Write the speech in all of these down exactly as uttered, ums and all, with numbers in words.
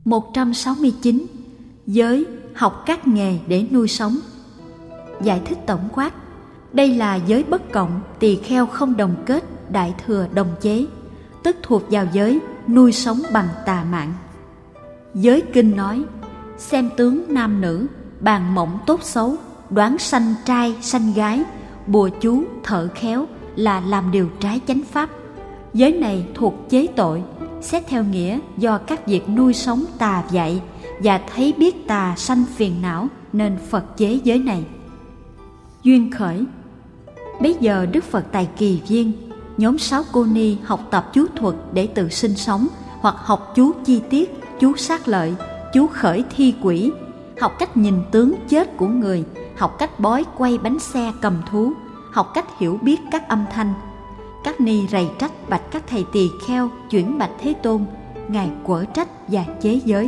một trăm sáu mươi chín. Giới học các nghề để nuôi sống. Giải thích tổng quát. Đây là giới bất cộng, tỳ kheo không đồng kết, đại thừa đồng chế, tức thuộc vào giới nuôi sống bằng tà mạng. Giới kinh nói: xem tướng nam nữ, bàn mộng tốt xấu, đoán sanh trai sanh gái, bùa chú thợ khéo là làm điều trái chánh pháp. Giới này thuộc chế tội, xét theo nghĩa do các việc nuôi sống tà dạy và thấy biết tà sanh phiền não nên Phật chế giới này. Duyên khởi. Bấy giờ Đức Phật tại Kỳ Viên, nhóm sáu cô ni học tập chú thuật để tự sinh sống, hoặc học chú chi tiết, chú sát lợi, chú khởi thi quỷ, học cách nhìn tướng chết của người, học cách bói quay bánh xe cầm thú, học cách hiểu biết các âm thanh. Các ni rầy trách bạch các thầy tỳ kheo chuyển bạch Thế Tôn, ngài quở trách và chế giới.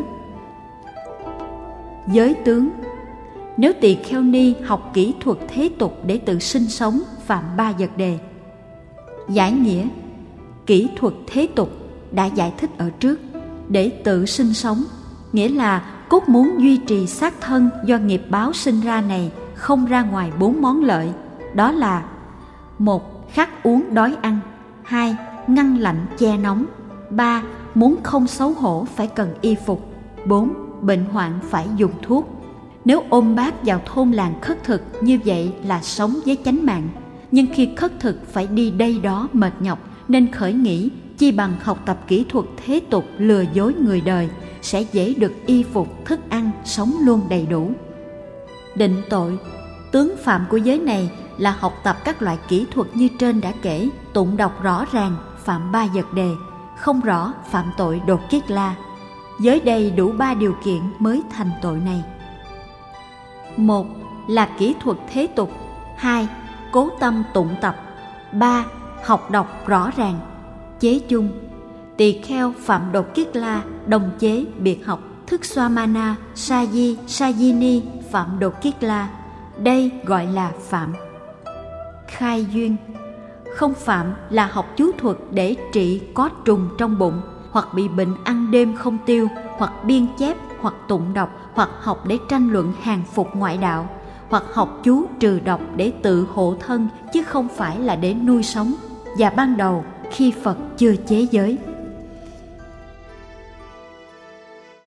Giới tướng. Nếu tỳ kheo ni học kỹ thuật thế tục để tự sinh sống, phạm ba vật đề. Giải nghĩa. Kỹ thuật thế tục đã giải thích ở trước. Để tự sinh sống nghĩa là cốt muốn duy trì xác thân do nghiệp báo sinh ra này không ra ngoài bốn món lợi, đó là: một. Khát uống đói ăn. Hai. Ngăn lạnh che nóng. Ba. Muốn không xấu hổ phải cần y phục. Bốn. Bệnh hoạn phải dùng thuốc. Nếu ôm bát vào thôn làng khất thực, như vậy là sống với chánh mạng. Nhưng khi khất thực phải đi đây đó mệt nhọc, nên khởi nghĩ chi bằng học tập kỹ thuật thế tục lừa dối người đời, sẽ dễ được y phục, thức ăn, sống luôn đầy đủ. Định tội. Tướng phạm của giới này là học tập các loại kỹ thuật như trên đã kể, tụng đọc rõ ràng, phạm ba vật đề, không rõ phạm tội đột kiết la. Giới đây đủ ba điều kiện mới thành tội này. Một là kỹ thuật thế tục. Hai. Cố tâm tụng tập. Ba. Học đọc rõ ràng. Chế chung. Tỳ kheo phạm đột kiết la, đồng chế biệt học. Thức xoa mana, sa di, sa di ni phạm đột kiết la. Đây gọi là phạm. Khai duyên. Không phạm là học chú thuật để trị có trùng trong bụng, hoặc bị bệnh ăn đêm không tiêu, hoặc biên chép, hoặc tụng đọc, hoặc học để tranh luận hàng phục ngoại đạo, hoặc học chú trừ độc để tự hộ thân, chứ không phải là để nuôi sống. Và ban đầu khi Phật chưa chế giới.